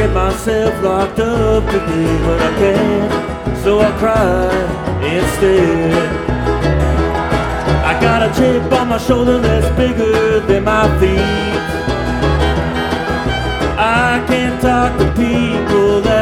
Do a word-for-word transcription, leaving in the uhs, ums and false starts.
get myself locked up today, but I can't, so I cry instead. I got a chip on my shoulder that's bigger than my feet. I can't talk to people that